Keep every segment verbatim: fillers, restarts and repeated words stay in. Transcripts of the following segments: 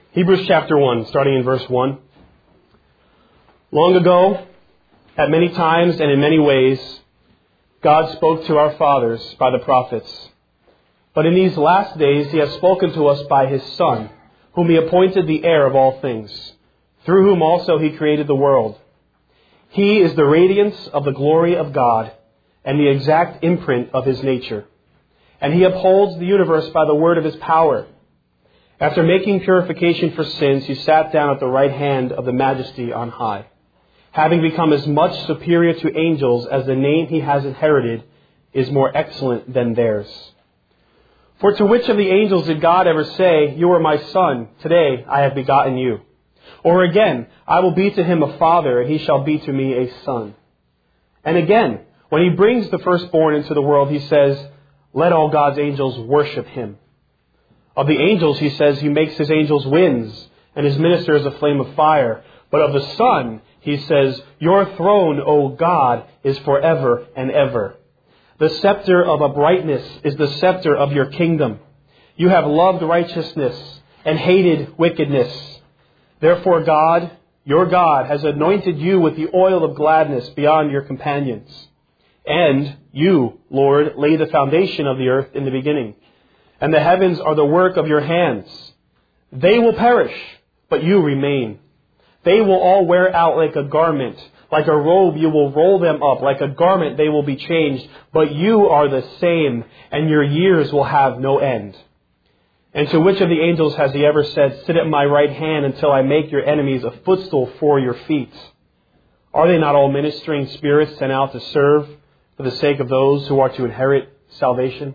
Hebrews chapter one, starting in verse one. Long ago, at many times and in many ways, God spoke to our fathers by the prophets. But in these last days He has spoken to us by His Son, whom He appointed the heir of all things, through whom also He created the world. He is the radiance of the glory of God and the exact imprint of His nature. And He upholds the universe by the word of His power. After making purification for sins, He sat down at the right hand of the Majesty on high, having become as much superior to angels as the name He has inherited is more excellent than theirs. For to which of the angels did God ever say, "You are my Son, today I have begotten you"? Or again, "I will be to him a father, and he shall be to me a son"? And again, when He brings the firstborn into the world, He says, "Let all God's angels worship Him." Of the angels, He says, He makes His angels winds and His ministers a flame of fire. But of the Son, He says, "Your throne, O God, is forever and ever. The scepter of uprightness is the scepter of your kingdom. You have loved righteousness and hated wickedness. Therefore God, your God, has anointed you with the oil of gladness beyond your companions. And you, Lord, laid the foundation of the earth in the beginning. And the heavens are the work of your hands. They will perish, but you remain. They will all wear out like a garment. Like a robe you will roll them up. Like a garment they will be changed. But you are the same, and your years will have no end." And to which of the angels has He ever said, "Sit at my right hand until I make your enemies a footstool for your feet"? Are they not all ministering spirits sent out to serve for the sake of those who are to inherit salvation?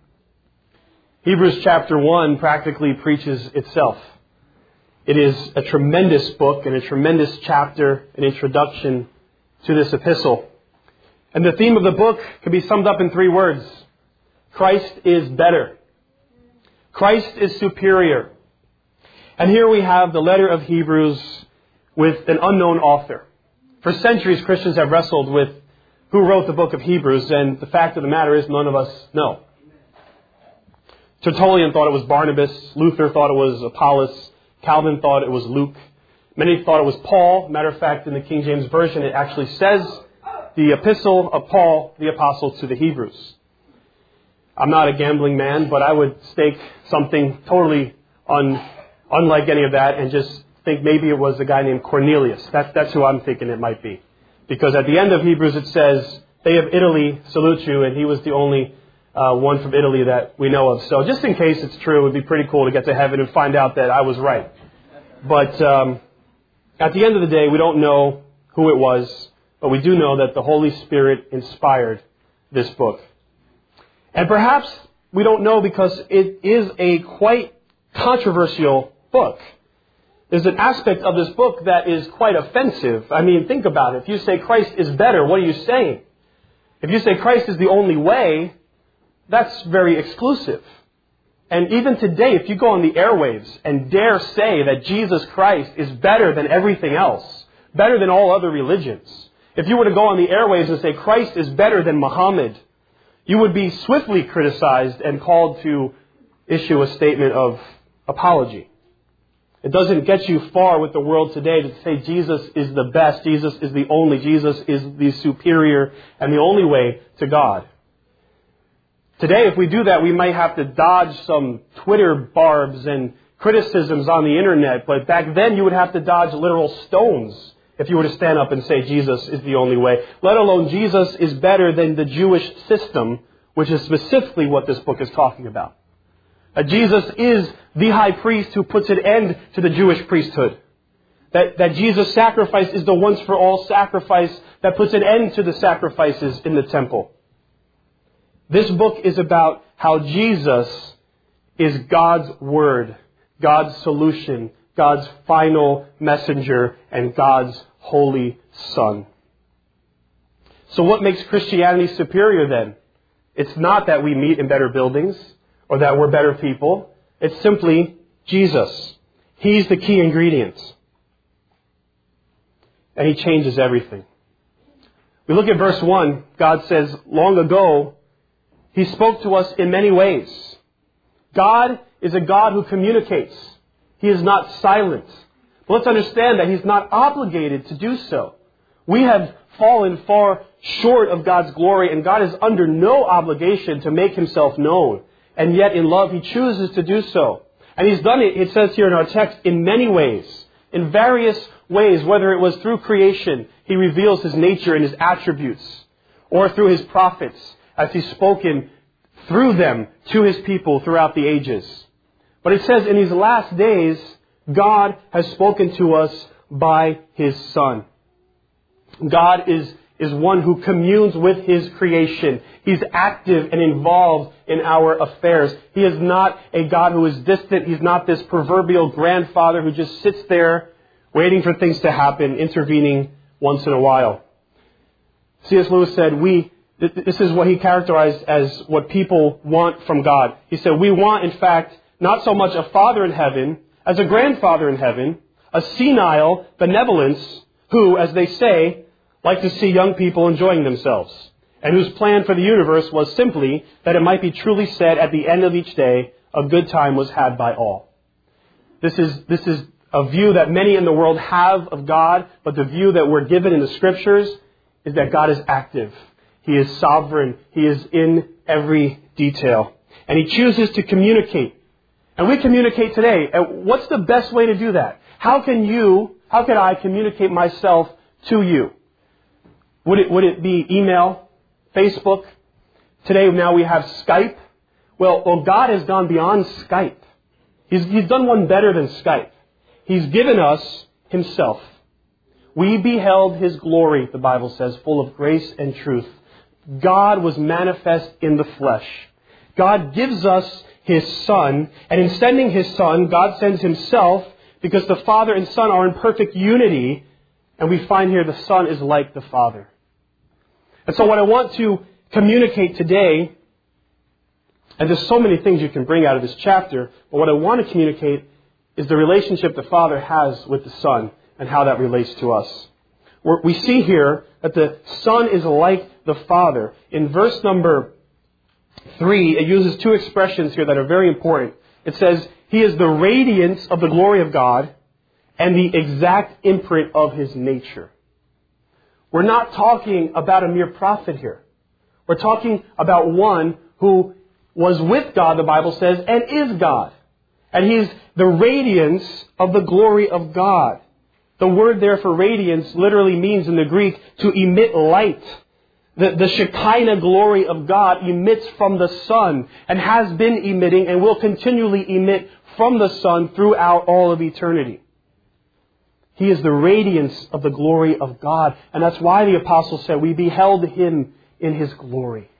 Hebrews chapter one practically preaches itself. It is a tremendous book and a tremendous chapter, an introduction to this epistle. And the theme of the book can be summed up in three words. Christ is better. Christ is superior. And here we have the letter of Hebrews with an unknown author. For centuries, Christians have wrestled with who wrote the book of Hebrews, and the fact of the matter is none of us know. Tertullian thought it was Barnabas. Luther thought it was Apollos. Calvin thought it was Luke. Many thought it was Paul. Matter of fact, in the King James Version, it actually says the epistle of Paul, the apostle to the Hebrews. I'm not a gambling man, but I would stake something totally un, unlike any of that and just think maybe it was a guy named Cornelius. That's, that's who I'm thinking it might be. Because at the end of Hebrews it says, "They of Italy salute you," and he was the only Uh, one from Italy that we know of. So just in case it's true, it would be pretty cool to get to heaven and find out that I was right. But um, at the end of the day, we don't know who it was, but we do know that the Holy Spirit inspired this book. And perhaps we don't know because it is a quite controversial book. There's an aspect of this book that is quite offensive. I mean, think about it. If you say Christ is better, what are you saying? If you say Christ is the only way, that's very exclusive. And even today, if you go on the airwaves and dare say that Jesus Christ is better than everything else, better than all other religions, if you were to go on the airwaves and say Christ is better than Muhammad, you would be swiftly criticized and called to issue a statement of apology. It doesn't get you far with the world today to say Jesus is the best, Jesus is the only, Jesus is the superior and the only way to God. Today, if we do that, we might have to dodge some Twitter barbs and criticisms on the internet. But back then, you would have to dodge literal stones if you were to stand up and say Jesus is the only way. Let alone Jesus is better than the Jewish system, which is specifically what this book is talking about. Uh, Jesus is the high priest who puts an end to the Jewish priesthood. That, that Jesus' sacrifice is the once for all sacrifice that puts an end to the sacrifices in the temple. This book is about how Jesus is God's Word, God's solution, God's final messenger, and God's holy Son. So what makes Christianity superior then? It's not that we meet in better buildings or that we're better people. It's simply Jesus. He's the key ingredient. And He changes everything. We look at verse one. God says, long ago, He spoke to us in many ways. God is a God who communicates. He is not silent. But let's understand that He's not obligated to do so. We have fallen far short of God's glory, and God is under no obligation to make Himself known. And yet in love He chooses to do so. And He's done it, it says here in our text, in many ways. In various ways, whether it was through creation, He reveals His nature and His attributes, or through His prophets, as He's spoken through them to His people throughout the ages. But it says in these last days, God has spoken to us by His Son. God is, is one who communes with His creation. He's active and involved in our affairs. He is not a God who is distant. He's not this proverbial grandfather who just sits there waiting for things to happen, intervening once in a while. C S Lewis said, we, this is what he characterized as what people want from God. He said, we want, in fact, not so much a father in heaven as a grandfather in heaven, a senile benevolence who, as they say, like to see young people enjoying themselves, and whose plan for the universe was simply that it might be truly said at the end of each day, a good time was had by all. This is, this is a view that many in the world have of God, but the view that we're given in the Scriptures is that God is active. He is sovereign. He is in every detail. And He chooses to communicate. And we communicate today. And what's the best way to do that? How can you, how can I communicate myself to you? Would it, would it be email, Facebook? Today now we have Skype. Well, well, God has gone beyond Skype. He's, he's done one better than Skype. He's given us Himself. We beheld His glory, the Bible says, full of grace and truth. God was manifest in the flesh. God gives us His Son, and in sending His Son, God sends Himself because the Father and Son are in perfect unity, and we find here the Son is like the Father. And so what I want to communicate today, and there's so many things you can bring out of this chapter, but what I want to communicate is the relationship the Father has with the Son and how that relates to us. We're, we see here that the Son is like the Father. In verse number three, it uses two expressions here that are very important. It says, He is the radiance of the glory of God and the exact imprint of His nature. We're not talking about a mere prophet here. We're talking about one who was with God, the Bible says, and is God. And He's the radiance of the glory of God. The word there for radiance literally means in the Greek to emit light. The, the Shekinah glory of God emits from the Son and has been emitting and will continually emit from the Son throughout all of eternity. He is the radiance of the glory of God. And that's why the apostle said, we beheld Him in His glory.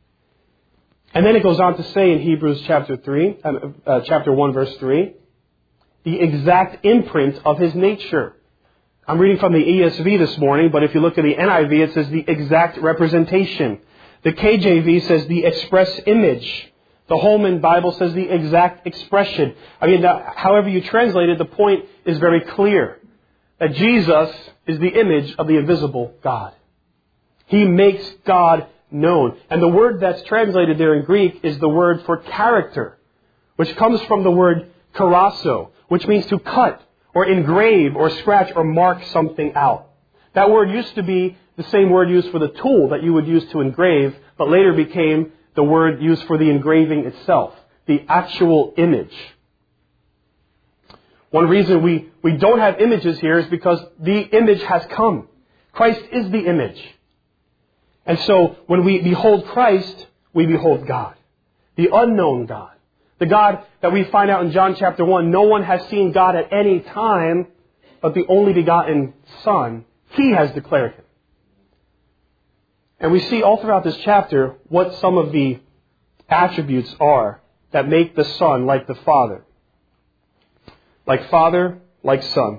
And then it goes on to say in Hebrews chapter three, uh, uh, chapter one, verse three, the exact imprint of His nature. I'm reading from the E S V this morning, but if you look at the N I V, it says the exact representation. The K J V says the express image. The Holman Bible says the exact expression. I mean, however you translate it, the point is very clear. That Jesus is the image of the invisible God. He makes God known. And the word that's translated there in Greek is the word for character, which comes from the word kerasso, which means to cut or engrave or scratch or mark something out. That word used to be the same word used for the tool that you would use to engrave, but later became the word used for the engraving itself, the actual image. One reason we, we don't have images here is because the image has come. Christ is the image. And so when we behold Christ, we behold God, the unknown God. The God that we find out in John chapter one, no one has seen God at any time, but the only begotten Son, He has declared Him. And we see all throughout this chapter what some of the attributes are that make the Son like the Father. Like Father, like Son.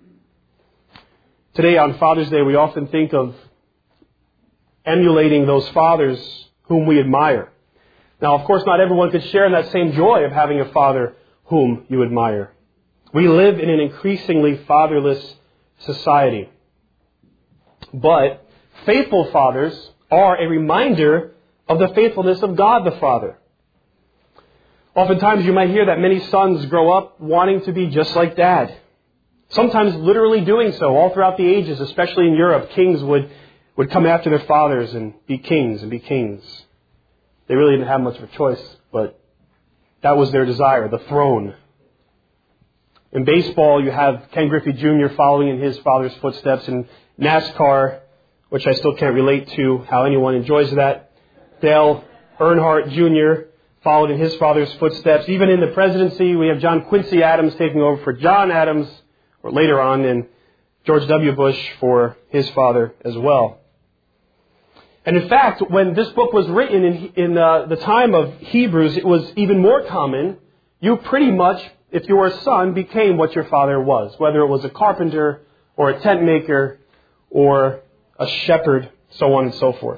Today on Father's Day, we often think of emulating those fathers whom we admire. Now, of course, not everyone could share in that same joy of having a father whom you admire. We live in an increasingly fatherless society. But faithful fathers are a reminder of the faithfulness of God the Father. Oftentimes you might hear that many sons grow up wanting to be just like dad. Sometimes literally doing so all throughout the ages, especially in Europe. Kings would, would come after their fathers and be kings and be kings. They really didn't have much of a choice, but that was their desire, the throne. In baseball, you have Ken Griffey Junior following in his father's footsteps. In NASCAR, which I still can't relate to how anyone enjoys that, Dale Earnhardt Junior followed in his father's footsteps. Even in the presidency, we have John Quincy Adams taking over for John Adams, or later on, and George W. Bush for his father as well. And in fact, when this book was written in, in uh, the time of Hebrews, it was even more common. You pretty much, if you were a son, became what your father was, whether it was a carpenter or a tent maker or a shepherd, so on and so forth.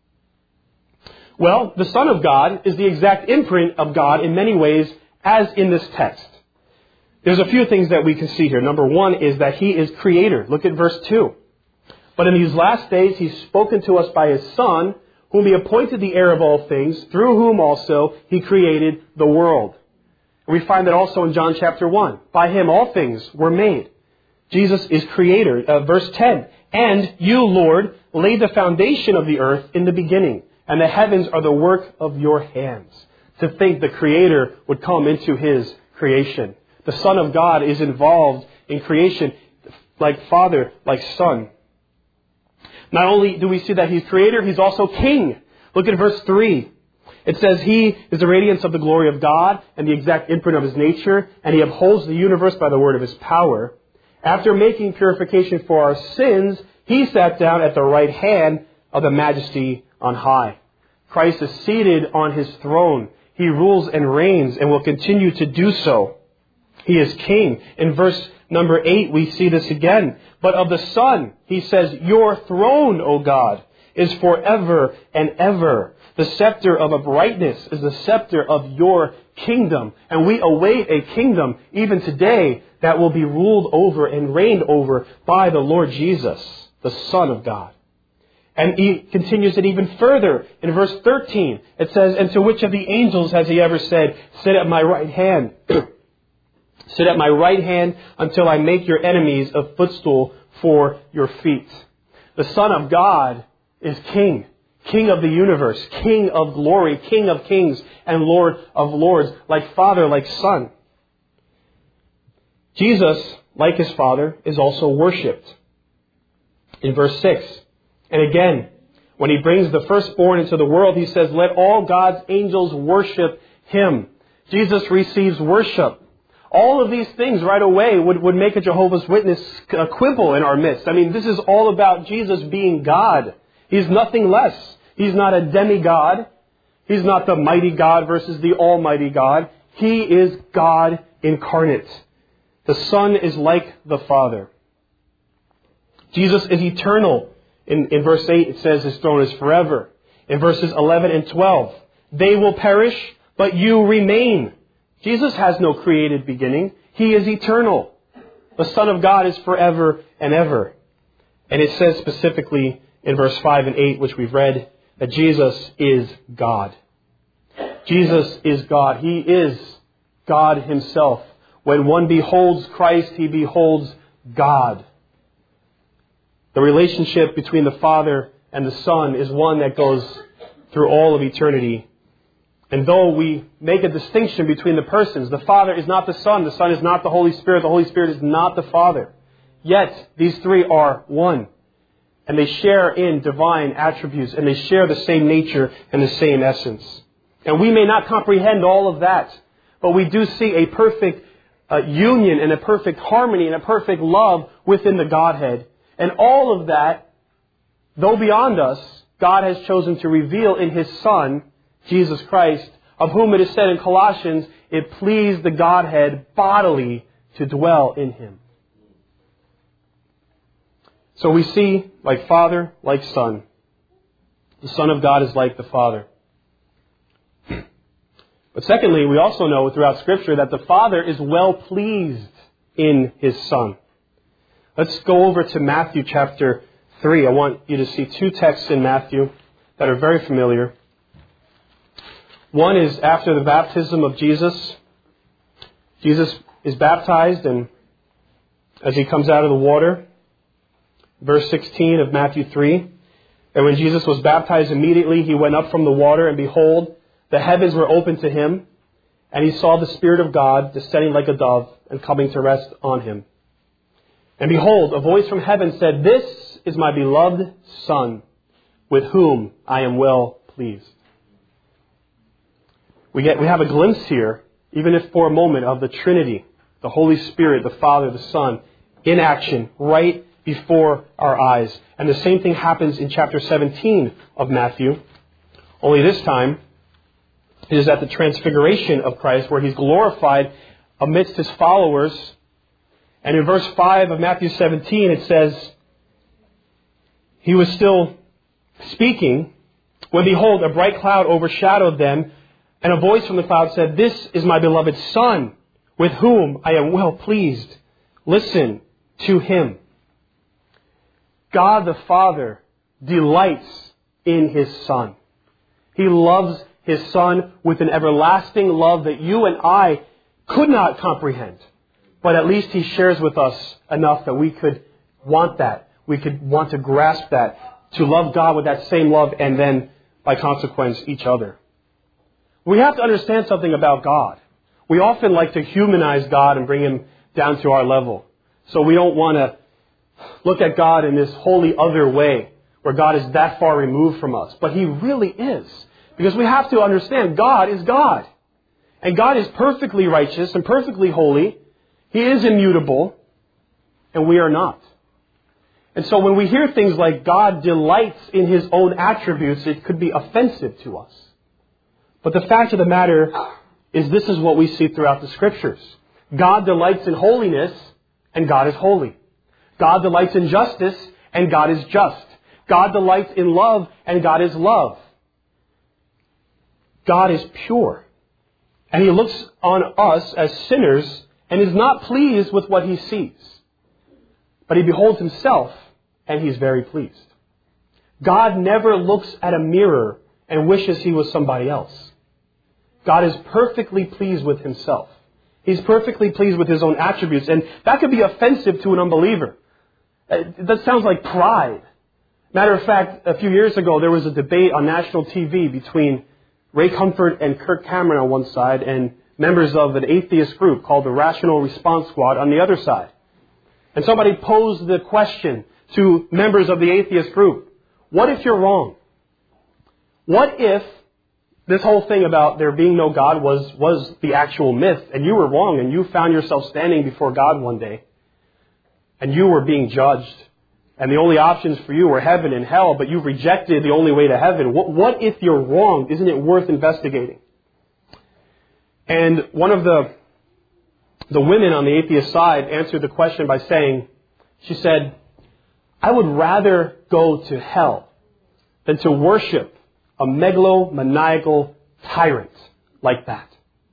Well, the Son of God is the exact imprint of God in many ways, as in this text. There's a few things that we can see here. Number one is that He is Creator. Look at verse two. But in these last days He's spoken to us by His Son, whom He appointed the heir of all things, through whom also He created the world. And we find that also in John chapter one. By Him all things were made. Jesus is Creator. Uh, verse ten. And you, Lord, laid the foundation of the earth in the beginning, and the heavens are the work of your hands. To think the Creator would come into His creation. The Son of God is involved in creation like Father, like Son. Not only do we see that He's Creator, He's also King. Look at verse three. It says, He is the radiance of the glory of God and the exact imprint of His nature, and He upholds the universe by the word of His power. After making purification for our sins, He sat down at the right hand of the Majesty on high. Christ is seated on His throne. He rules and reigns and will continue to do so. He is King. In verse number eight, we see this again. But of the Son, He says, Your throne, O God, is forever and ever. The scepter of uprightness is the scepter of your kingdom. And we await a kingdom, even today, that will be ruled over and reigned over by the Lord Jesus, the Son of God. And He continues it even further. In verse thirteen, it says, And to which of the angels has He ever said, Sit at my right hand, sit at my right hand until I make your enemies a footstool for your feet. The Son of God is King. King of the universe, King of glory, King of kings, and Lord of lords, like Father, like Son. Jesus, like His Father, is also worshipped. In verse six, and again, when He brings the firstborn into the world, He says, Let all God's angels worship Him. Jesus receives worship. All of these things right away would, would make a Jehovah's Witness quibble in our midst. I mean, this is all about Jesus being God. He's nothing less. He's not a demigod. He's not the mighty God versus the almighty God. He is God incarnate. The Son is like the Father. Jesus is eternal. In, in verse eight, it says His throne is forever. In verses eleven and twelve, they will perish, but you remain. Jesus has no created beginning. He is eternal. The Son of God is forever and ever. And it says specifically in verse five and eight, which we've read, that Jesus is God. Jesus is God. He is God Himself. When one beholds Christ, he beholds God. The relationship between the Father and the Son is one that goes through all of eternity. And though we make a distinction between the persons, the Father is not the Son, the Son is not the Holy Spirit, the Holy Spirit is not the Father. Yet, these three are one. And they share in divine attributes, and they share the same nature and the same essence. And we may not comprehend all of that, but we do see a perfect uh, union and a perfect harmony and a perfect love within the Godhead. And all of that, though beyond us, God has chosen to reveal in His Son, Jesus Christ, of whom it is said in Colossians, it pleased the Godhead bodily to dwell in Him. So we see, like Father, like Son. The Son of God is like the Father. But secondly, we also know throughout Scripture that the Father is well pleased in His Son. Let's go over to Matthew chapter three. I want you to see two texts in Matthew that are very familiar. One is after the baptism of Jesus. Jesus is baptized, and as he comes out of the water, verse sixteen of Matthew three, and when Jesus was baptized, immediately he went up from the water, and behold, the heavens were opened to him, and he saw the Spirit of God descending like a dove and coming to rest on him. And behold, a voice from heaven said, "This is my beloved Son, with whom I am well pleased." We get, we have a glimpse here, even if for a moment, of the Trinity, the Holy Spirit, the Father, the Son, in action, right before our eyes. And the same thing happens in chapter seventeen of Matthew. Only this time, it is at the transfiguration of Christ, where he's glorified amidst his followers. And in verse five of Matthew seventeen, it says, "He was still speaking, when behold, a bright cloud overshadowed them, and a voice from the cloud said, 'This is my beloved Son, with whom I am well pleased. Listen to him.'" God the Father delights in his Son. He loves his Son with an everlasting love that you and I could not comprehend. But at least he shares with us enough that we could want that. We could want to grasp that, to love God with that same love, and then, by consequence, each other. We have to understand something about God. We often like to humanize God and bring him down to our level. So we don't want to look at God in this wholly other way, where God is that far removed from us. But he really is. Because we have to understand God is God. And God is perfectly righteous and perfectly holy. He is immutable. And we are not. And so when we hear things like God delights in his own attributes, it could be offensive to us. But the fact of the matter is, this is what we see throughout the Scriptures. God delights in holiness, and God is holy. God delights in justice, and God is just. God delights in love, and God is love. God is pure. And he looks on us as sinners and is not pleased with what he sees. But he beholds himself, and he's very pleased. God never looks at a mirror and wishes he was somebody else. God is perfectly pleased with himself. He's perfectly pleased with his own attributes. And that could be offensive to an unbeliever. That sounds like pride. Matter of fact, a few years ago, there was a debate on national T V between Ray Comfort and Kirk Cameron on one side, and members of an atheist group called the Rational Response Squad on the other side. And somebody posed the question to members of the atheist group: what if you're wrong? What if this whole thing about there being no God was, was the actual myth, and you were wrong, and you found yourself standing before God one day, and you were being judged, and the only options for you were heaven and hell, but you've rejected the only way to heaven? What, what if you're wrong? Isn't it worth investigating? And one of the, the women on the atheist side answered the question by saying, she said, "I would rather go to hell than to worship a megalomaniacal tyrant like that."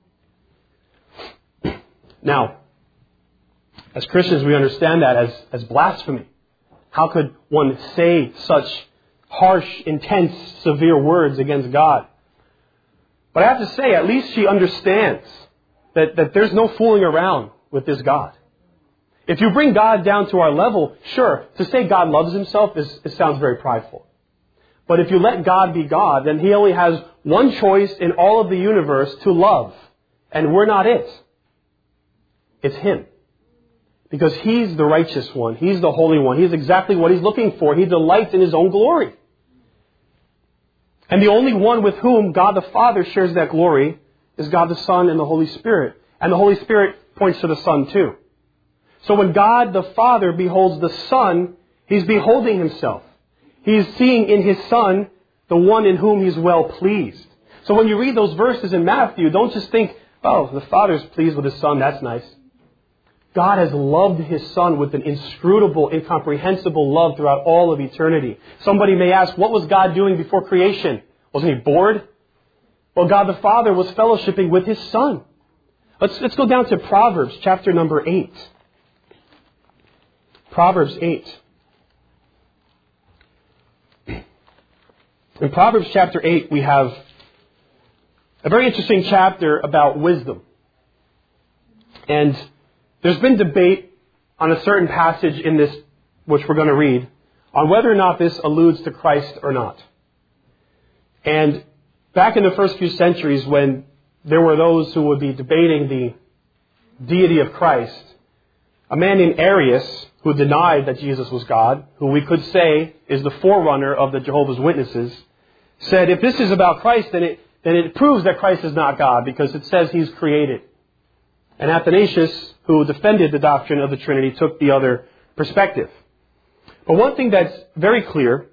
Now, as Christians, we understand that as, as blasphemy. How could one say such harsh, intense, severe words against God? But I have to say, at least she understands that, that there's no fooling around with this God. If you bring God down to our level, sure, to say God loves himself, is, it sounds very prideful. But if you let God be God, then he only has one choice in all of the universe to love. And we're not it. It's him. Because he's the righteous one. He's the holy one. He's exactly what he's looking for. He delights in his own glory. And the only one with whom God the Father shares that glory is God the Son and the Holy Spirit. And the Holy Spirit points to the Son too. So when God the Father beholds the Son, he's beholding himself. He's seeing in his Son the one in whom he's well pleased. So when you read those verses in Matthew, don't just think, oh, the Father's pleased with his Son, that's nice. God has loved his Son with an inscrutable, incomprehensible love throughout all of eternity. Somebody may ask, what was God doing before creation? Wasn't he bored? Well, God the Father was fellowshipping with his Son. Let's, let's go down to Proverbs chapter number eight. Proverbs eight. In Proverbs chapter eight, we have a very interesting chapter about wisdom. And there's been debate on a certain passage in this, which we're going to read, on whether or not this alludes to Christ or not. And back in the first few centuries, when there were those who would be debating the deity of Christ, a man named Arius, who denied that Jesus was God, who we could say is the forerunner of the Jehovah's Witnesses, said, if this is about Christ, then it, then it proves that Christ is not God, because it says He's created. And Athanasius, who defended the doctrine of the Trinity, took the other perspective. But one thing that's very clear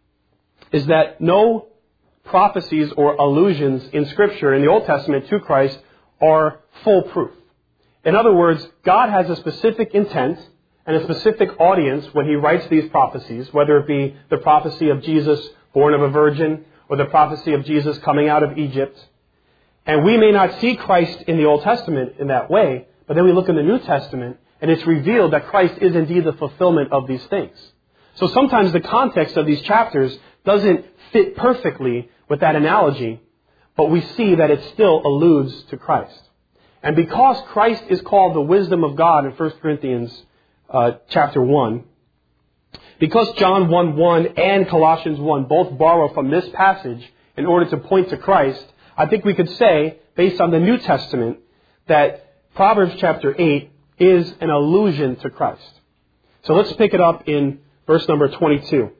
is that no prophecies or allusions in Scripture, in the Old Testament, to Christ are foolproof. In other words, God has a specific intent and a specific audience when He writes these prophecies, whether it be the prophecy of Jesus born of a virgin or the prophecy of Jesus coming out of Egypt. And we may not see Christ in the Old Testament in that way, but then we look in the New Testament and it's revealed that Christ is indeed the fulfillment of these things. So sometimes the context of these chapters doesn't fit perfectly with that analogy, but we see that it still alludes to Christ. And because Christ is called the wisdom of God in First Corinthians uh, chapter one, because John one one and Colossians one both borrow from this passage in order to point to Christ, I think we could say, based on the New Testament, that Proverbs chapter eight is an allusion to Christ. So let's pick it up in verse number twenty-two.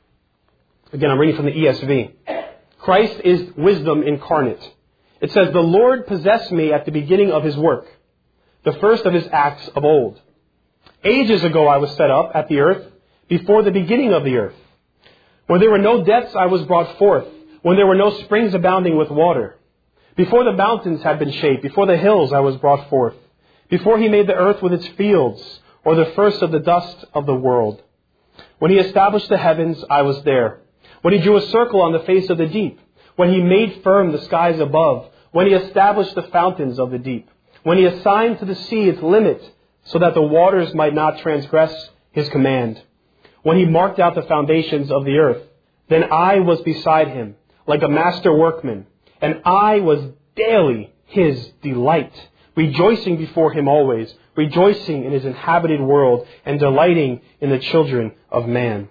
Again, I'm reading from the E S V. Christ is wisdom incarnate. It says, the Lord possessed me at the beginning of His work, the first of His acts of old. Ages ago I was set up at the earth, before the beginning of the earth. When there were no depths I was brought forth, when there were no springs abounding with water. Before the mountains had been shaped, before the hills I was brought forth. Before He made the earth with its fields, or the first of the dust of the world. When He established the heavens, I was there. When He drew a circle on the face of the deep. When He made firm the skies above. When He established the fountains of the deep. When He assigned to the sea its limit, so that the waters might not transgress His command. When He marked out the foundations of the earth, then I was beside Him, like a master workman, and I was daily His delight, rejoicing before Him always, rejoicing in His inhabited world, and delighting in the children of man.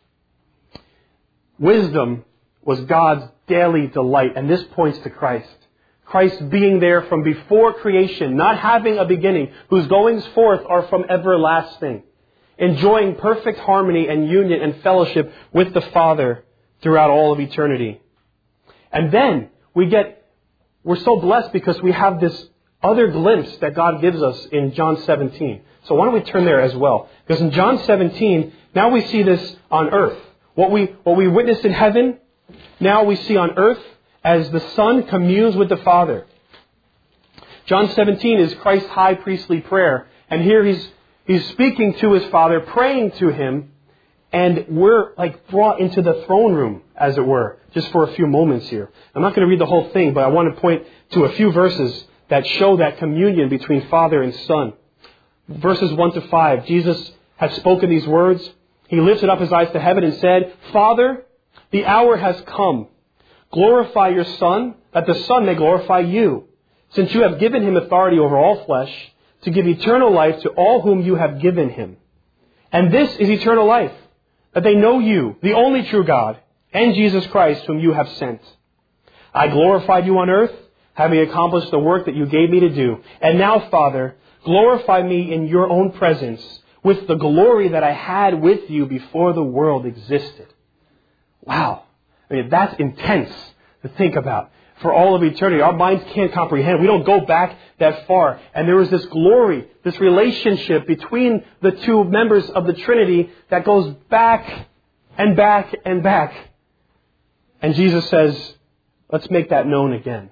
Wisdom was God's daily delight, and this points to Christ. Christ being there from before creation, not having a beginning, whose goings forth are from everlasting, enjoying perfect harmony and union and fellowship with the Father throughout all of eternity. And then we get, we're so blessed because we have this other glimpse that God gives us in John seventeen. So why don't we turn there as well? Because in John seventeen, now we see this on earth. What we, what we witnessed in heaven, now we see on earth as the Son communes with the Father. John seventeen is Christ's high priestly prayer. And here he's, he's speaking to His Father, praying to Him. And we're like brought into the throne room, as it were, just for a few moments here. I'm not going to read the whole thing, but I want to point to a few verses that show that communion between Father and Son. Verses one to five, Jesus has spoken these words. He lifted up His eyes to heaven and said, Father, the hour has come. Glorify Your Son, that the Son may glorify You, since You have given Him authority over all flesh, to give eternal life to all whom You have given Him. And this is eternal life, that they know You, the only true God, and Jesus Christ, whom You have sent. I glorified You on earth, having accomplished the work that You gave Me to do. And now, Father, glorify Me in Your own presence, with the glory that I had with You before the world existed. Wow. I mean, that's intense to think about. For all of eternity, our minds can't comprehend. We don't go back that far. And there is this glory, this relationship between the two members of the Trinity that goes back and back and back. And Jesus says, let's make that known again.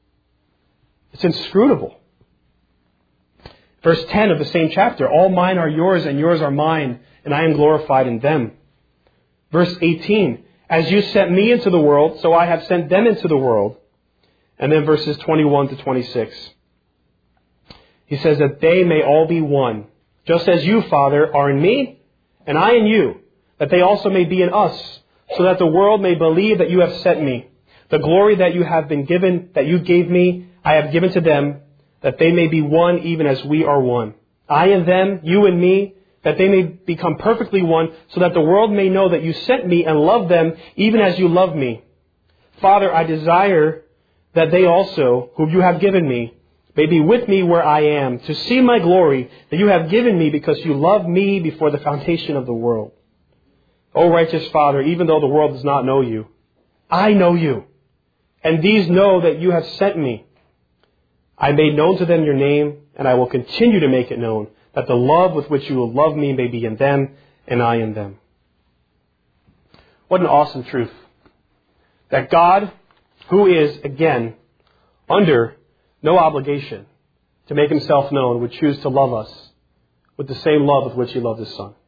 It's inscrutable. Verse ten of the same chapter, all mine are Yours and Yours are mine, and I am glorified in them. Verse eighteen, as You sent Me into the world, so I have sent them into the world. And then verses twenty-one to twenty-six. He says that they may all be one, just as You, Father, are in Me, and I in You, that they also may be in us, so that the world may believe that You have sent Me. The glory that you have been given, that you gave me, I have given to them, that they may be one even as we are one. I and them, you and me, that they may become perfectly one, so that the world may know that you sent me and loved them even as you loved me. Father, I desire that they also, whom you have given me, may be with me where I am, to see my glory that you have given me because you loved me before the foundation of the world. O righteous Father, even though the world does not know you, I know you, and these know that you have sent me. I made known to them your name, and I will continue to make it known, that the love with which you will love me may be in them, and I in them. What an awesome truth. That God, who is, again, under no obligation to make himself known, would choose to love us with the same love with which he loved his Son.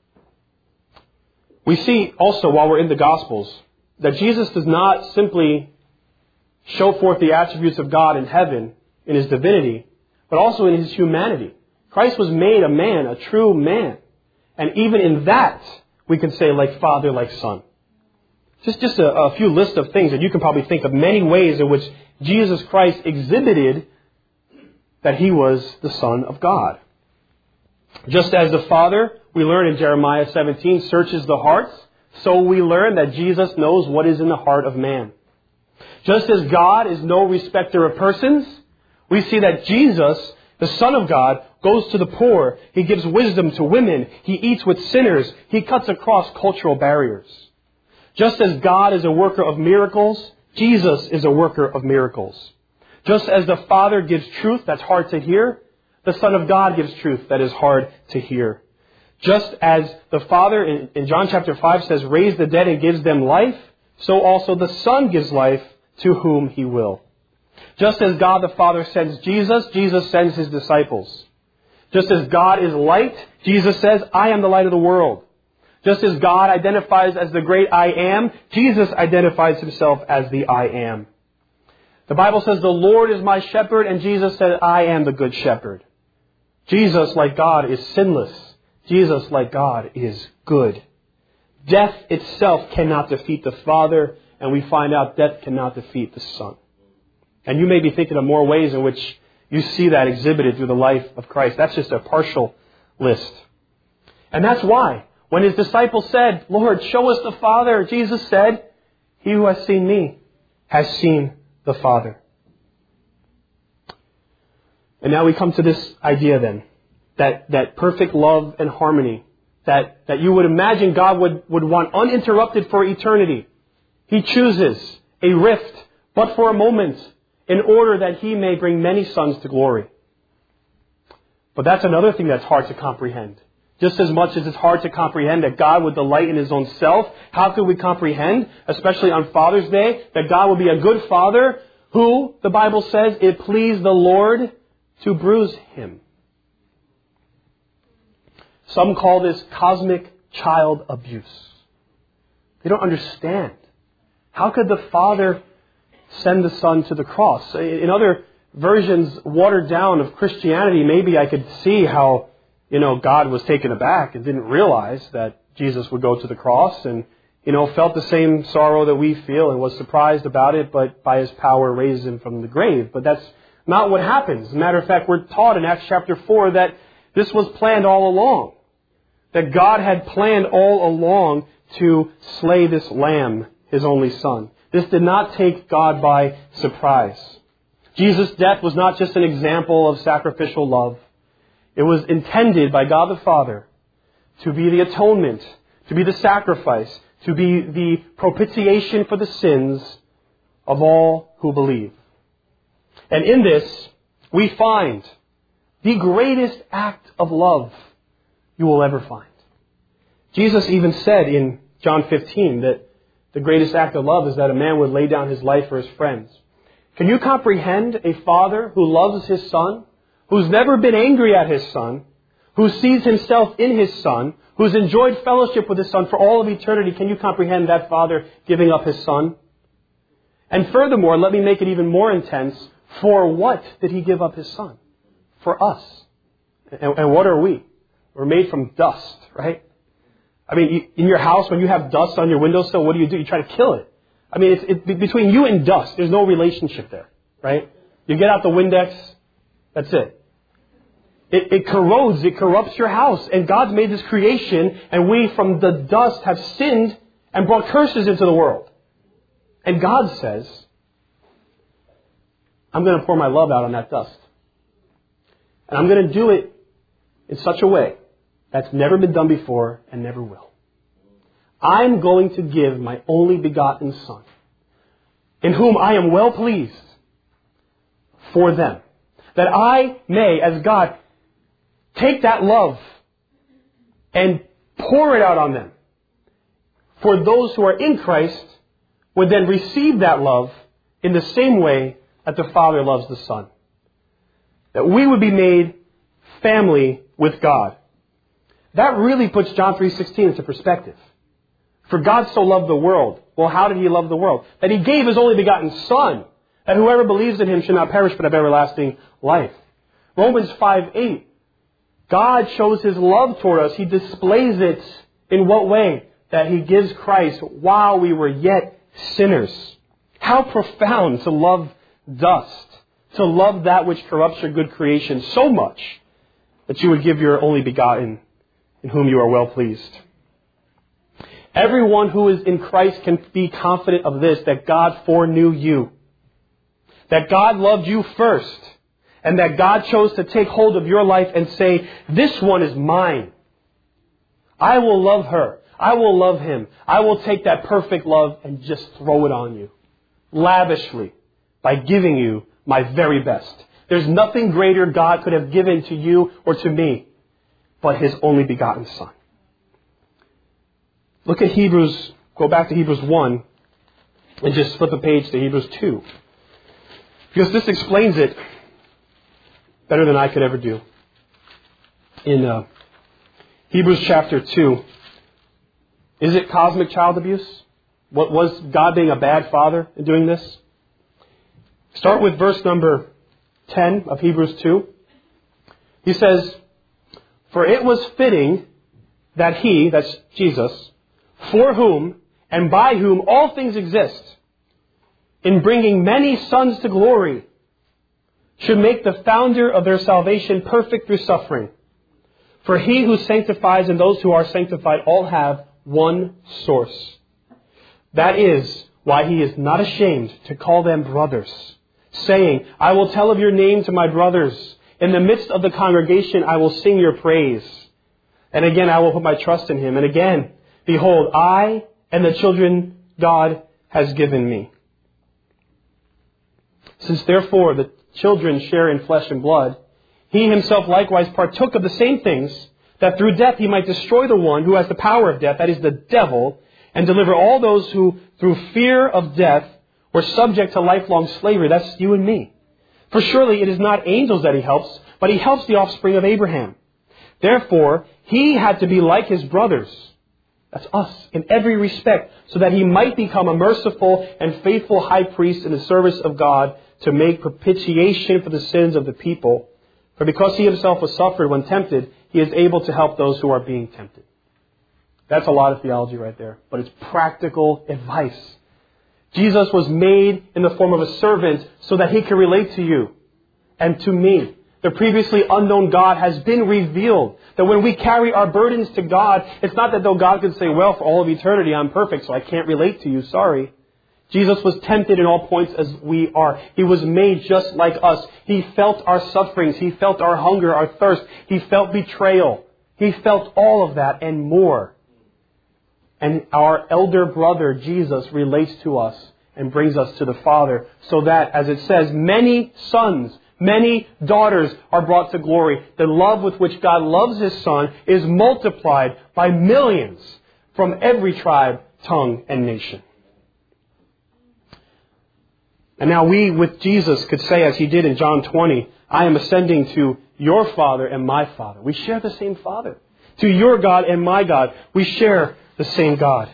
We see also, while we're in the Gospels, that Jesus does not simply show forth the attributes of God in heaven, in his divinity, but also in his humanity. Christ was made a man, a true man. And even in that, we can say like Father, like Son. Just, just a, a few lists of things that you can probably think of many ways in which Jesus Christ exhibited that he was the Son of God. Just as the Father, we learn in Jeremiah seventeen, searches the hearts, so we learn that Jesus knows what is in the heart of man. Just as God is no respecter of persons, we see that Jesus, the Son of God, goes to the poor. He gives wisdom to women. He eats with sinners. He cuts across cultural barriers. Just as God is a worker of miracles, Jesus is a worker of miracles. Just as the Father gives truth that's hard to hear, the Son of God gives truth that is hard to hear. Just as the Father in, in John chapter five says, raise the dead and gives them life, so also the Son gives life to whom he will. Just as God the Father sends Jesus, Jesus sends his disciples. Just as God is light, Jesus says, I am the light of the world. Just as God identifies as the great I am, Jesus identifies himself as the I am. The Bible says, the Lord is my shepherd, and Jesus said, I am the good shepherd. Jesus, like God, is sinless. Jesus, like God, is good. Death itself cannot defeat the Father, and we find out death cannot defeat the Son. And you may be thinking of more ways in which you see that exhibited through the life of Christ. That's just a partial list. And that's why, when his disciples said, Lord, show us the Father, Jesus said, he who has seen me has seen the Father. And now we come to this idea then, that, that perfect love and harmony, that, that you would imagine God would, would want uninterrupted for eternity. He chooses a rift, but for a moment, in order that he may bring many sons to glory. But that's another thing that's hard to comprehend. Just as much as it's hard to comprehend that God would delight in his own self, how could we comprehend, especially on Father's Day, that God would be a good father who, the Bible says, it pleased the Lord to bruise him. Some call this cosmic child abuse. They don't understand. How could the Father send the Son to the cross? In other versions, watered down of Christianity, maybe I could see how, you know, God was taken aback and didn't realize that Jesus would go to the cross and, you know, felt the same sorrow that we feel and was surprised about it, but by his power raised him from the grave. But that's not what happens. As a matter of fact, we're taught in Acts chapter four that this was planned all along. That God had planned all along to slay this lamb, his only Son. This did not take God by surprise. Jesus' death was not just an example of sacrificial love. It was intended by God the Father to be the atonement, to be the sacrifice, to be the propitiation for the sins of all who believe. And in this, we find the greatest act of love you will ever find. Jesus even said in John fifteen that the greatest act of love is that a man would lay down his life for his friends. Can you comprehend a father who loves his son, who's never been angry at his son, who sees himself in his son, who's enjoyed fellowship with his son for all of eternity? Can you comprehend that father giving up his son? And furthermore, let me make it even more intense. For what did he give up his son? For us. And, and what are we? We're made from dust, right? I mean, in your house, when you have dust on your windowsill, what do you do? You try to kill it. I mean, it's, it, between you and dust, there's no relationship there, right? You get out the Windex, that's it. It, it corrodes, it corrupts your house. And God's made this creation, and we from the dust have sinned and brought curses into the world. And God says, I'm going to pour my love out on that dust. And I'm going to do it in such a way that's never been done before and never will. I'm going to give my only begotten Son, in whom I am well pleased, for them. That I may, as God, take that love and pour it out on them. For those who are in Christ would then receive that love in the same way that the Father loves the Son. That we would be made family with God. That really puts John three sixteen into perspective. For God so loved the world. Well, how did He love the world? That He gave His only begotten Son, that whoever believes in Him should not perish but have everlasting life. Romans five eight. God shows His love toward us. He displays it in what way? That He gives Christ while we were yet sinners. How profound to love dust. To love that which corrupts your good creation so much that you would give your only begotten in whom you are well pleased. Everyone who is in Christ can be confident of this, that God foreknew you. That God loved you first. And that God chose to take hold of your life and say, this one is mine. I will love her. I will love him. I will take that perfect love and just throw it on you. Lavishly. By giving you my very best. There's nothing greater God could have given to you or to me but His only begotten Son. Look at Hebrews, go back to Hebrews one and just flip a page to Hebrews two. Because this explains it better than I could ever do. In uh, Hebrews chapter two, is it cosmic child abuse? What was God being a bad father in doing this? Start with verse number ten of Hebrews two. He says, for it was fitting that He, that's Jesus, for whom and by whom all things exist, in bringing many sons to glory, should make the founder of their salvation perfect through suffering. For He who sanctifies and those who are sanctified all have one source. That is why He is not ashamed to call them brothers, saying, I will tell of your name to my brothers. In the midst of the congregation I will sing your praise. And again I will put my trust in Him. And again, behold, I and the children God has given me. Since therefore the children share in flesh and blood, He Himself likewise partook of the same things, that through death He might destroy the one who has the power of death, that is the devil, and deliver all those who through fear of death were subject to lifelong slavery. That's you and me. For surely it is not angels that He helps, but He helps the offspring of Abraham. Therefore, He had to be like His brothers. That's us in every respect, so that He might become a merciful and faithful high priest in the service of God to make propitiation for the sins of the people. For because He Himself was suffered when tempted, He is able to help those who are being tempted. That's a lot of theology right there, but it's practical advice. Jesus was made in the form of a servant so that He can relate to you and to me. The previously unknown God has been revealed. That when we carry our burdens to God, it's not that though God can say, well, for all of eternity I'm perfect, so I can't relate to you. Sorry. Jesus was tempted in all points as we are. He was made just like us. He felt our sufferings. He felt our hunger, our thirst. He felt betrayal. He felt all of that and more. And our elder brother, Jesus, relates to us and brings us to the Father so that, as it says, many sons, many daughters are brought to glory. The love with which God loves His Son is multiplied by millions from every tribe, tongue, and nation. And now we, with Jesus, could say, as He did in John twenty, I am ascending to your Father and my Father. We share the same Father. To your God and my God, we share the same God.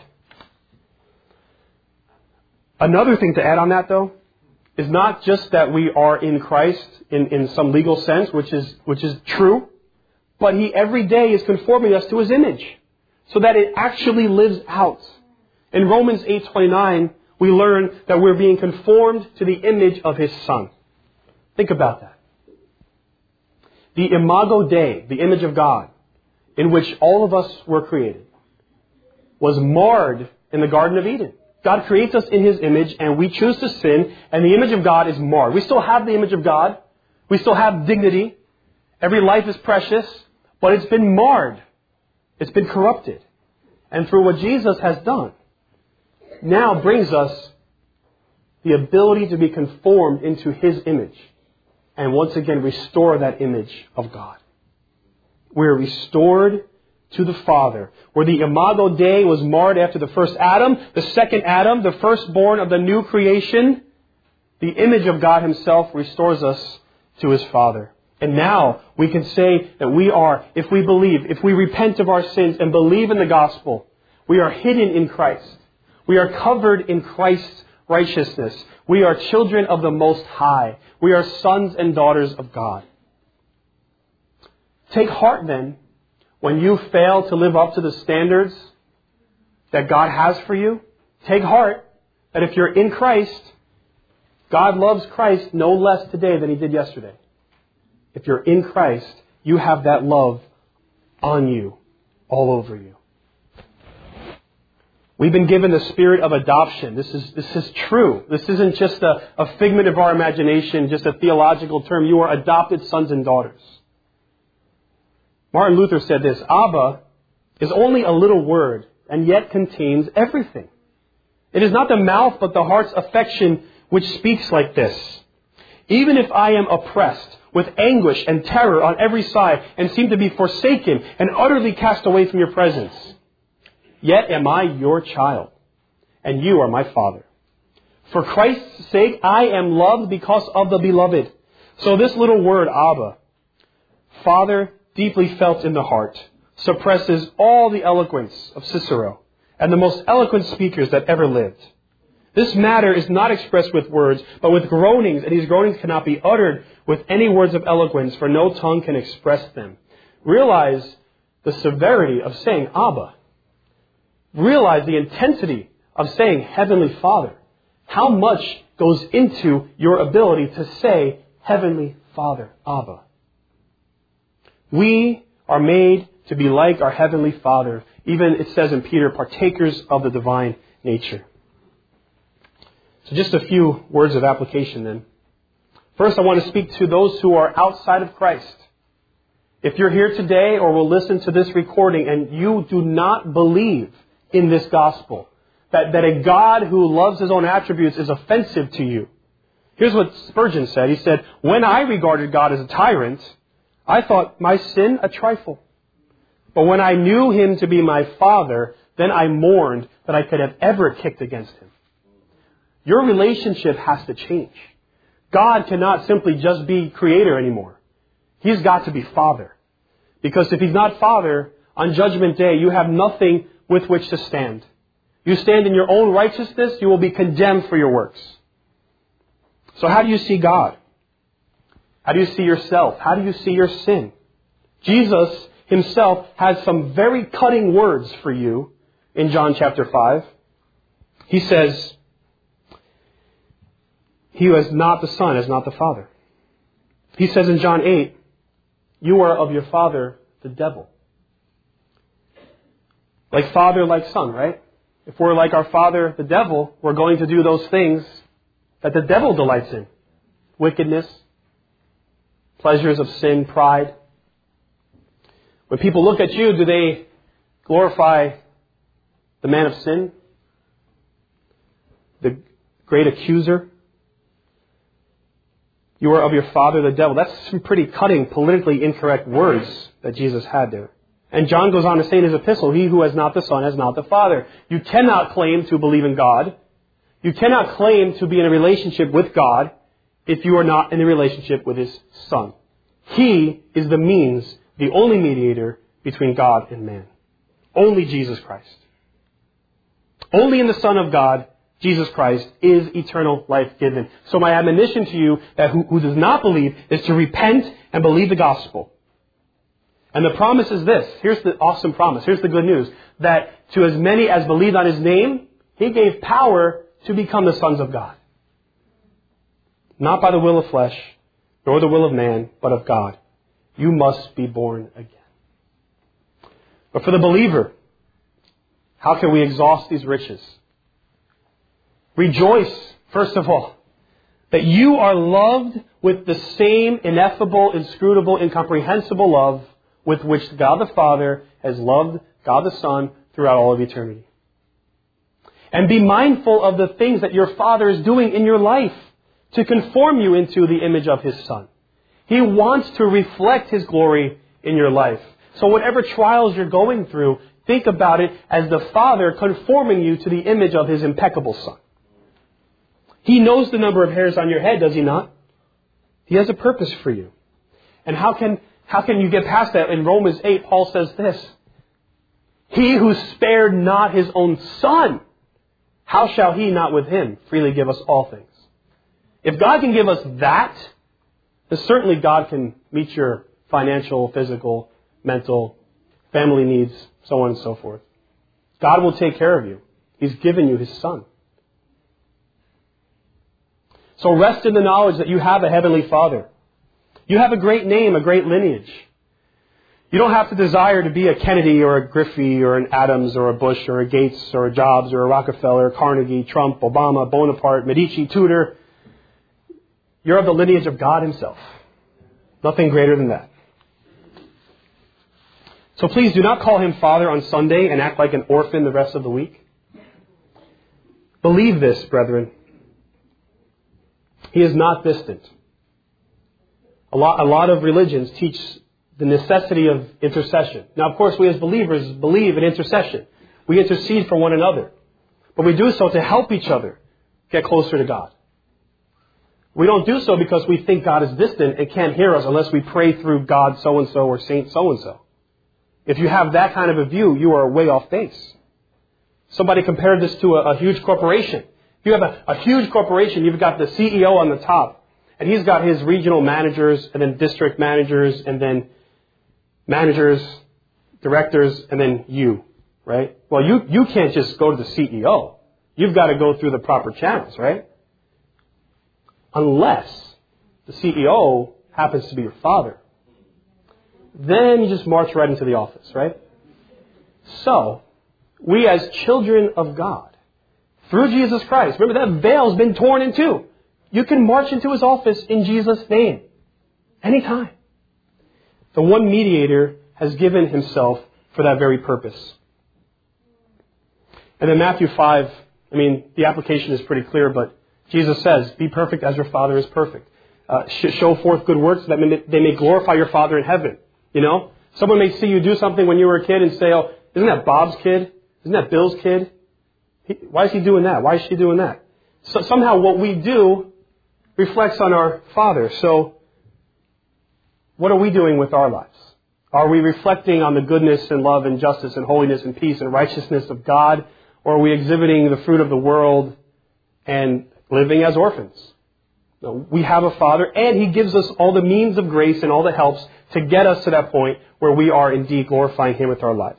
Another thing to add on that, though, is not just that we are in Christ in, in some legal sense, which is which is true, but He every day is conforming us to His image so that it actually lives out. In Romans eight twenty-nine, we learn that we're being conformed to the image of His Son. Think about that. The Imago Dei, the image of God, in which all of us were created, was marred in the Garden of Eden. God creates us in His image, and we choose to sin, and the image of God is marred. We still have the image of God. We still have dignity. Every life is precious, but it's been marred. It's been corrupted. And through what Jesus has done, now brings us the ability to be conformed into His image, and once again restore that image of God. We're restored to the Father. Where the Imago Dei was marred after the first Adam, the second Adam, the firstborn of the new creation, the image of God Himself restores us to His Father. And now we can say that we are, if we believe, if we repent of our sins and believe in the gospel, we are hidden in Christ. We are covered in Christ's righteousness. We are children of the Most High. We are sons and daughters of God. Take heart then, when you fail to live up to the standards that God has for you. Take heart that if you're in Christ, God loves Christ no less today than He did yesterday. If you're in Christ, you have that love on you, all over you. We've been given the spirit of adoption. This is, this is true. This isn't just a, a figment of our imagination, just a theological term. You are adopted sons and daughters. Martin Luther said this, Abba is only a little word and yet contains everything. It is not the mouth but the heart's affection which speaks like this. Even if I am oppressed with anguish and terror on every side and seem to be forsaken and utterly cast away from your presence, yet am I your child, and you are my Father. For Christ's sake, I am loved because of the beloved. So this little word, Abba, Father, deeply felt in the heart, suppresses all the eloquence of Cicero and the most eloquent speakers that ever lived. This matter is not expressed with words, but with groanings, and these groanings cannot be uttered with any words of eloquence, for no tongue can express them. Realize the severity of saying Abba. Realize the intensity of saying Heavenly Father. How much goes into your ability to say Heavenly Father, Abba. We are made to be like our Heavenly Father. Even, it says in Peter, partakers of the divine nature. So just a few words of application then. First, I want to speak to those who are outside of Christ. If you're here today or will listen to this recording and you do not believe in this gospel, that, that a God who loves His own attributes is offensive to you. Here's what Spurgeon said. He said, when I regarded God as a tyrant, I thought my sin a trifle. But when I knew Him to be my Father, then I mourned that I could have ever kicked against Him. Your relationship has to change. God cannot simply just be Creator anymore. He's got to be Father. Because if He's not Father, on Judgment Day, you have nothing with which to stand. You stand in your own righteousness, you will be condemned for your works. So how do you see God? How do you see yourself? How do you see your sin? Jesus Himself has some very cutting words for you in John chapter five. He says, he who has not the Son has not the Father. He says in John eight, you are of your father, the devil. Like father, like son, right? If we're like our father, the devil, we're going to do those things that the devil delights in. Wickedness, pleasures of sin, pride. When people look at you, do they glorify the man of sin? The great accuser? You are of your father, the devil. That's some pretty cutting, politically incorrect words that Jesus had there. And John goes on to say in his epistle, he who has not the Son has not the Father. You cannot claim to believe in God. You cannot claim to be in a relationship with God if you are not in a relationship with His Son. He is the means, the only mediator between God and man. Only Jesus Christ. Only in the Son of God, Jesus Christ, is eternal life given. So my admonition to you that who, who does not believe is to repent and believe the gospel. And the promise is this. Here's the awesome promise. Here's the good news. That to as many as believed on His name, He gave power to become the sons of God. Not by the will of flesh, nor the will of man, but of God. You must be born again. But for the believer, how can we exhaust these riches? Rejoice, first of all, that you are loved with the same ineffable, inscrutable, incomprehensible love with which God the Father has loved God the Son throughout all of eternity. And be mindful of the things that your Father is doing in your life to conform you into the image of His Son. He wants to reflect His glory in your life. So whatever trials you're going through, think about it as the Father conforming you to the image of His impeccable Son. He knows the number of hairs on your head, does He not? He has a purpose for you. And how can, how can you get past that? In Romans eight, Paul says this: He who spared not His own Son, how shall He not with Him freely give us all things? If God can give us that, then certainly God can meet your financial, physical, mental, family needs, so on and so forth. God will take care of you. He's given you His Son. So rest in the knowledge that you have a Heavenly Father. You have a great name, a great lineage. You don't have to desire to be a Kennedy or a Griffey or an Adams or a Bush or a Gates or a Jobs or a Rockefeller, Carnegie, Trump, Obama, Bonaparte, Medici, Tudor. You're of the lineage of God Himself. Nothing greater than that. So please do not call Him Father on Sunday and act like an orphan the rest of the week. Believe this, brethren. He is not distant. A lot, a lot of religions teach the necessity of intercession. Now, of course, we as believers believe in intercession. We intercede for one another. But we do so to help each other get closer to God. We don't do so because we think God is distant and can't hear us unless we pray through God so-and-so or Saint so-and-so. If you have that kind of a view, you are way off base. Somebody compared this to a, a huge corporation. If you have a, a huge corporation, you've got the C E O on the top, and he's got his regional managers, and then district managers, and then managers, directors, and then you, right? Well, you, you can't just go to the C E O. You've got to go through the proper channels, right? Unless the C E O happens to be your father. Then you just march right into the office, right? So, we as children of God, through Jesus Christ, remember that veil's been torn in two. You can march into His office in Jesus' name. Anytime. The one mediator has given Himself for that very purpose. And then Matthew five, I mean, the application is pretty clear, but Jesus says, be perfect as your Father is perfect. Uh, show forth good works that they may glorify your Father in heaven. You know, someone may see you do something when you were a kid and say, oh, isn't that Bob's kid? Isn't that Bill's kid? He, why is he doing that? Why is she doing that? So somehow what we do reflects on our Father. So what are we doing with our lives? Are we reflecting on the goodness and love and justice and holiness and peace and righteousness of God? Or are we exhibiting the fruit of the world and living as orphans? No, we have a Father, and He gives us all the means of grace and all the helps to get us to that point where we are indeed glorifying Him with our lives.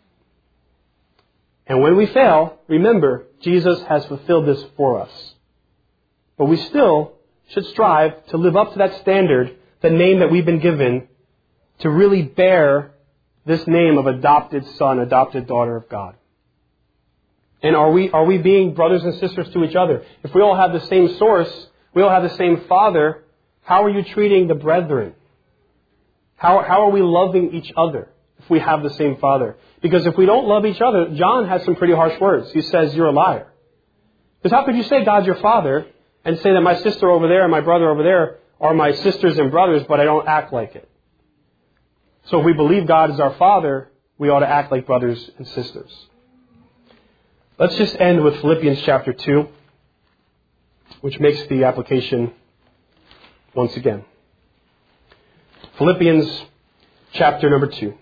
And when we fail, remember, Jesus has fulfilled this for us. But we still should strive to live up to that standard, the name that we've been given, to really bear this name of adopted son, adopted daughter of God. And are we, are we being brothers and sisters to each other? If we all have the same source, we all have the same Father, how are you treating the brethren? How, how are we loving each other if we have the same Father? Because if we don't love each other, John has some pretty harsh words. He says, you're a liar. Because how could you say God's your Father and say that my sister over there and my brother over there are my sisters and brothers, but I don't act like it? So if we believe God is our Father, we ought to act like brothers and sisters. Let's just end with Philippians chapter two, which makes the application once again. Philippians chapter number two.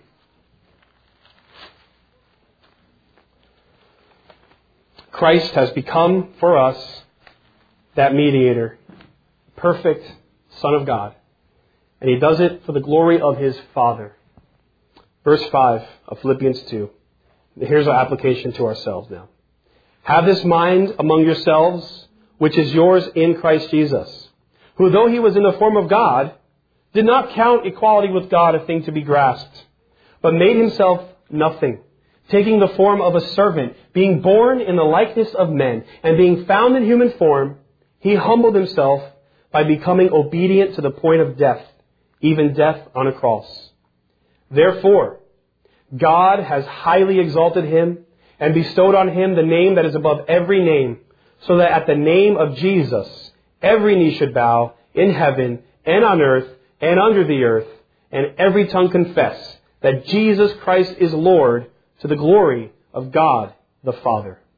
Christ has become for us that mediator, perfect Son of God. And He does it for the glory of His Father. Verse five of Philippians two. Here's our application to ourselves now. Have this mind among yourselves, which is yours in Christ Jesus, who, though he was in the form of God, did not count equality with God a thing to be grasped, but made himself nothing, taking the form of a servant, being born in the likeness of men, and being found in human form, he humbled himself by becoming obedient to the point of death, even death on a cross. Therefore, God has highly exalted him and bestowed on him the name that is above every name, so that at the name of Jesus, every knee should bow in heaven and on earth and under the earth, and every tongue confess that Jesus Christ is Lord, to the glory of God the Father.